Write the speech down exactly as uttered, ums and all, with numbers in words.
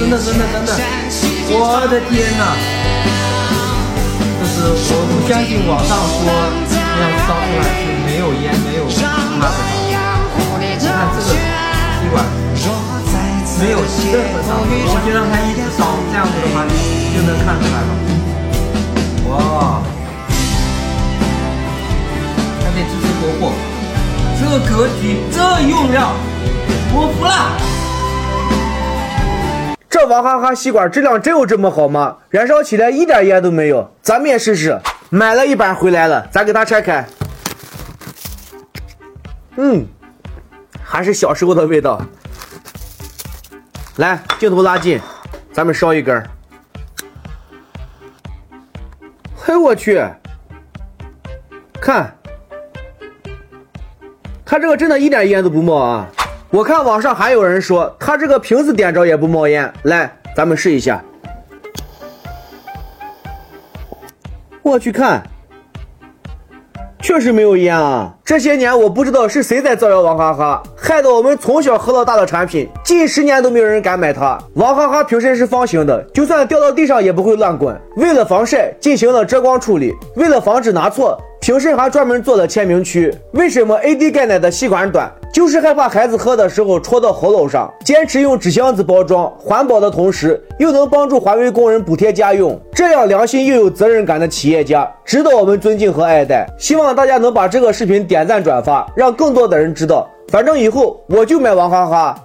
等等等等等等，我的天哪！就是我不相信网上说那样烧出来是没有烟没有它的。你看这个吸管没有任何烧，我觉得它一直烧，这样子的话就能看出来了。哇！还得支持国货，这个格局，这用料，我服了。 这娃哈哈吸管质量真有这么好吗？燃烧起来一点烟都没有，咱们也试试。买了一板回来了，咱给它拆开。嗯，还是小时候的味道。来，镜头拉近，咱们烧一根。嘿，我去，看，它这个真的一点烟都不冒啊！我看网上还有人说，它这个瓶子点着也不冒烟。来，咱们试一下。我去看，确实没有烟啊！这些年我不知道是谁在造谣娃哈哈，害得我们从小喝到大的产品，近十年都没有人敢买它。娃哈哈瓶身是方形的，就算掉到地上也不会乱滚。为了防晒，进行了遮光处理。为了防止拿错，瓶身还专门做了签名区。为什么 A D 钙奶的吸管短？就是害怕孩子喝的时候戳到喉咙上。坚持用纸箱子包装，环保的同时又能帮助环卫工人补贴家用，这样良心又有责任感的企业家值得我们尊敬和爱戴。希望大家能把这个视频点赞转发，让更多的人知道。反正以后我就买娃哈哈。